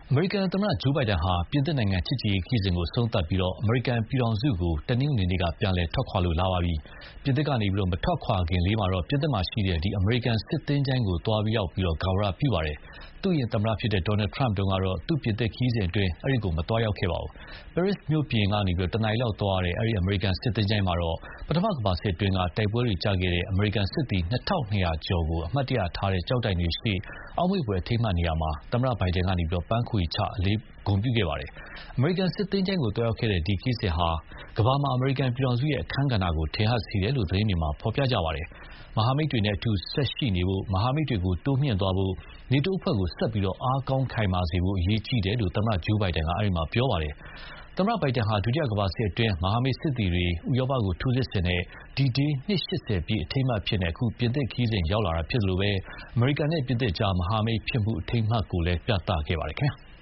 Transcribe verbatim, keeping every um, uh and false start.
အမေရိကန်သမ္မတဂျိုးဘိုင်ဒန်ဟာပြင်သစ်နိုင်ငံချစ်ကြည်ရေးခရီးစဉ်ကိုအဆုံးသတ်ပြီးအမေရိကန်ပြည်ထောင်စုကိုတနင်္ဂနွေနေ့ကပြန်လည်ထွက်ခွာလာပါပြီ။ပြင်သစ်ကနေမထွက်ခွာခင်လေးမှာတော့ပြင်သစ်မှာရှိတဲ့အမေရိကန်စစ်သင်္ချိုင်းကိုသွားရောက်ပြီးဂါဝရပြုပါတယ်။သူ့အရင်သမ္မတဒေါ်နယ်ထရမ့်တုန်းကတော့သူ့ပြင်သစ်ခရီးစဉ်အတွင်းအဲဒီကိုမသွားရောက်ခဲ့ပါဘူး။ ပဲရစ်မြို့ပြင်ကနေတနာရီလောက်သွားရတဲ့အဲဒီအမေရိကန်စစ်သင်္ချိုင်းမှာတော့ပထမကမ္ဘာစစ်အတွင်းတိုက်ပွဲတွေကျခဲ့တဲ့အမေရိကန်စစ်သည်နှစ်ထောင့်နှစ်ရာကျော်ကိုအမှတ်တရထားတဲ့ကျောက်တိုင်တွေရှေ့အောက်မေ့ဖွယ်အထိမ်းအမှတ်နေရာမှာသမ္မတဘိုင်ဒန်ကပန်းခွေချအလေးဂုဏ်ပြုခဲ့ပါတယ်။ အမေရိကန်စစ်သင်္ချိုင်းကိုသွားရောက်ခဲ့တဲ့ဒီခရီးစဉ်ဟာကမ္ဘာမှာအမေရိကန်ပြည်ထောင်စုရဲ့အခန်းကဏ္ဍကိုထင်ဟပ်စေတယ်လို့သတင်းတွေမှာဖော်ပြကြပါတယ်။ မဟာမိတ်တွေနဲ့အတူဆက်ရှိနေဖို့မဟာမိတ်တွေကိုတိုးမြှင့်သွားဖို့နေတိုးအဖွဲ့ကိုဆက်ပြီးအားကောင်းခိုင်မာစေဖို့အရေးကြီးတယ်လို့သမ္မတဂျိုးဘိုင်ဒန်ကအဲဒီမှာပြောပါတယ်။ သမ္မတဘိုင်ဒန်ဟာဒုတိယကမ္ဘာစစ်အတွင်းမဟာမိတ်စစ်သည်တွေဥရောပကိုထိုးစစ်ဆင်တဲ့ D-Day နှစ်ရှစ်ဆယ်ပြည့်အထိမ်းအမှတ်အဖြစ်အခုပြင်သစ်ခရီးစဉ်ရောက်လာတာဖြစ်သလိုအမေရိကန်နဲ့ပြင်သစ်ကြားမဟာမိတ်ဖြစ်မှုအထိမ်းအမှတ်ကိုလည်းပြသခဲ့ပါတယ်ခင်ဗျာ။